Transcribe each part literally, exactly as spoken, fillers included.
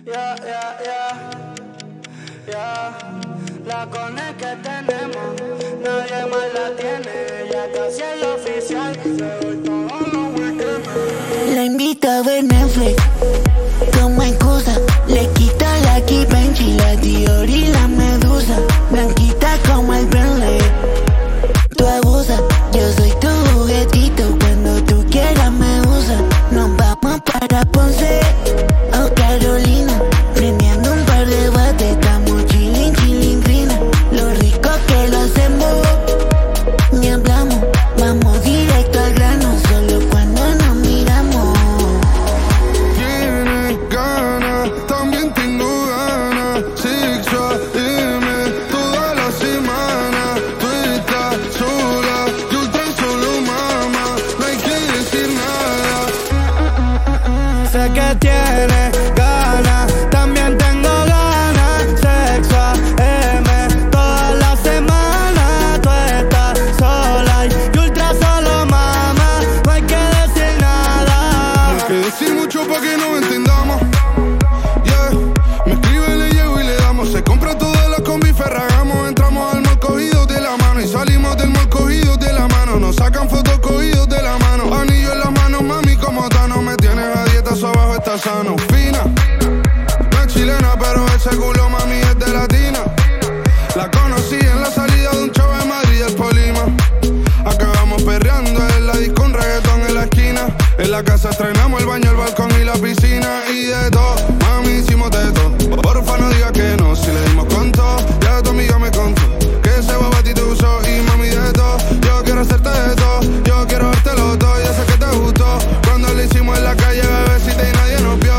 Yeah, yeah, yeah, yeah. La cone que tenemos, nadie más la tiene. Ya casi es lo oficial, se voy todos los weekends. La invita a ver Netflix, como excusa. Le quita la Givenchy, la Dior y la Medusa. Blanquita como el Bentley. Tú abusas, yo soy tu juguetito. Cuando tú quieras me usas. Nos vamos para Ponce o Carolina, prendiendo un par de bates. Estamos chilling, chilling, fina. Lo rico que lo hacemos, ni hablamos. Vamos directo al grano, solo cuando nos miramos. Tienes ganas, también tengo ganas. Sexualmente toda la semana. Tú estás sola, yo tan solo mamá. No hay que decir nada. Sé que tienes ganas, también tengo ganas. Sexual M toda la semana. Tú estás sola y ultra solo mamá. No hay que decir nada. No hay que decir mucho pa' que nos entendamos. Yeah, me escribe, le llevo y le damos. Se compra toda la combi, ferragamos. Entramos al mall cogidos de la mano y salimos del mall cogidos de la mano. Nos sacan fotos cogidos de la mano. Anillo en la mano, mami, como Tano. Me tienes a dieta, eso abajo está sano. Fina, no es chilena, pero ese culo, mami, es de latina. La conocí en la salida de un show en Madrid, el Polima. Acabamos perreando en la disco, un reggaetón en la esquina. En la casa estrenamos el baño, el balcón y la piscina. Y de todo, mami, hicimos de todo. Porfa, no diga que no, si le dimos con todo. Ya tu amiga me contó que ese bobo a ti te usó. Y mami, de todo, yo quiero hacerte de todo. Yo quiero dártelo todo, ya sé que te gustó. Cuando lo hicimos en la calle, bebecita, y nadie nos vio.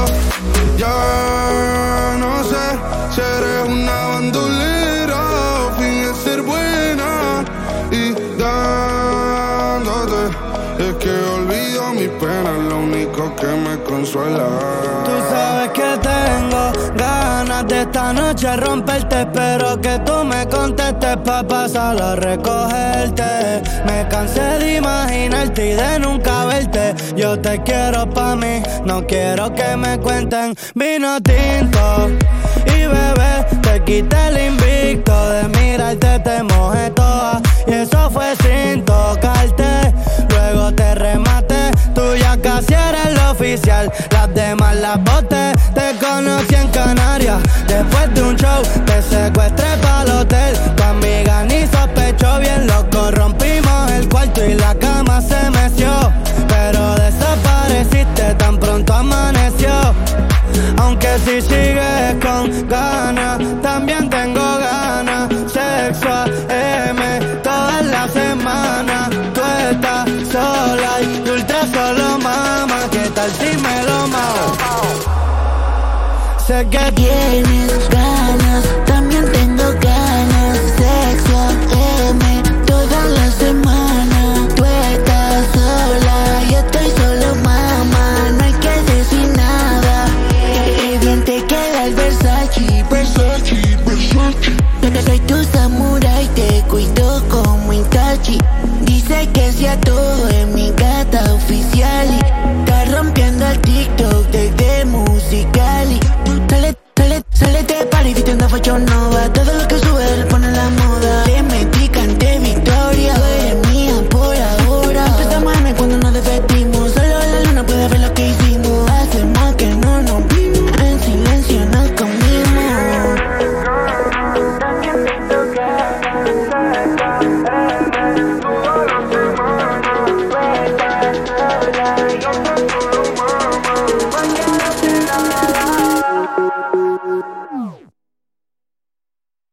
Ya no sé si eres una bandolera o finges ser buena. Y dándote, es que olvido mi pena, es lo único que me consuela. Tú sabes que tengo ganas de esta noche romperte. Espero que tú me contestes pa' pasar a recogerte. Me cansé de imaginarte y de nunca verte. Yo te quiero pa' mí, no quiero que me cuenten vino tinto. Y bebé, te quité el invicto. De mirarte te mojé toda. Y eso fue sin tocarte. Luego te rematé, tú ya casi eres lo oficial. Las demás las boté, te conocí en Canarias. Después de un show, te secuestré pa'l hotel. Tu amiga ni sospechó, bien loco, rompimos el cuarto y la cama se meció. Pero desapareciste tan pronto amaneció. Aunque si sigues con ganas, también tengo ganas. Sexual M toda la semana. Tú estás sola y ultra solo mamá. ¿Qué tal si me lo mao? Sé que Tienes